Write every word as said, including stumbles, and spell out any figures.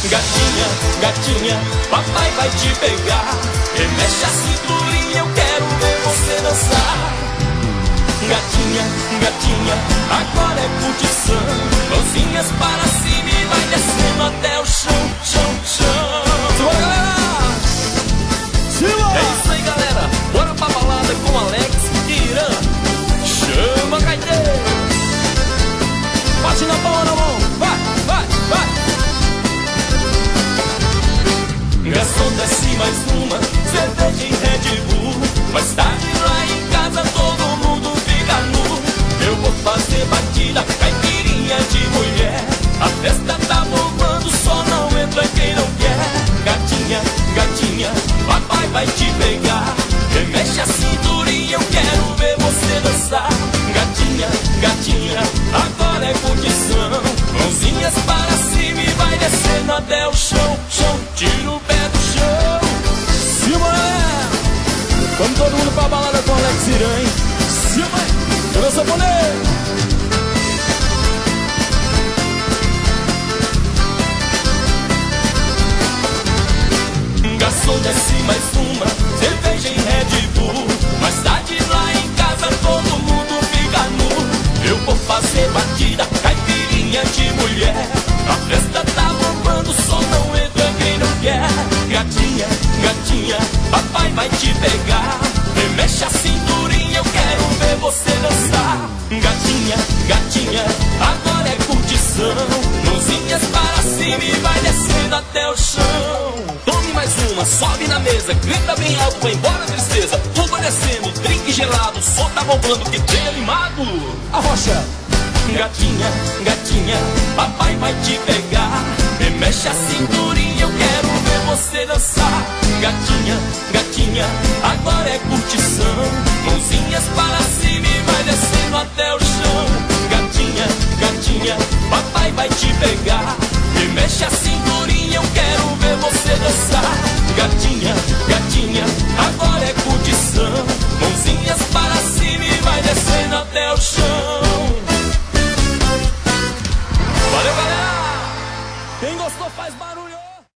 gatinha, gatinha, papai vai te pegar. Remexe a cinturinha, eu quero ver você dançar. Gatinha, gatinha, agora é curtição. Mãozinhas para cima e vai descendo até o chão, chão, chão. Simbora, galera! Simbora! É isso aí, galera. Bora pra balada com Alex e Irã. Chama, gaiteiro! Bate na palma na mão. Vai, vai, vai. Garçom, desce mais uma cerveja em Red Bull. Mais tarde lá em casa todo mundo fica nu. Eu vou fazer batida, caipirinha de mulher. A festa tá bombando, só não entra quem não quer. Gatinha, gatinha, papai vai te pegar. Remexe a cinturinha, eu quero ver você dançar. Gatinha, gatinha, agora é curtição. Mãozinhas para cima e vai descendo até o chão, chão. Tira o pé do chão. Simone! Vamos todo mundo pra balada com Alex Irã, hein? Simone! Tira o saponeiro! Garçom, desce mais uma cerveja em Red Bull. Mais tarde lá em casa todo mundo fica nu. Eu vou fazer batida, caipirinha de mulher. A festa tá bombando, só não entra quem não quer. Gatinha, gatinha, papai vai te pegar. Remexe a cinturinha, eu quero ver você dançar. Gatinha, gatinha, agora é curtição. Mãozinhas para cima e vai descendo até o chão. Tome mais uma, sobe na mesa, grita bem alto, vai embora a tristeza. Tuba descendo, drink gelado, o som tá bombando, que trem animado. Arrocha! Gatinha, gatinha, papai vai te pegar. Remexe a cinturinha, eu quero ver você dançar. Gatinha, gatinha, agora é curtição. Mãozinhas para cima e vai descendo até o chão. Gatinha, gatinha, papai vai te pegar.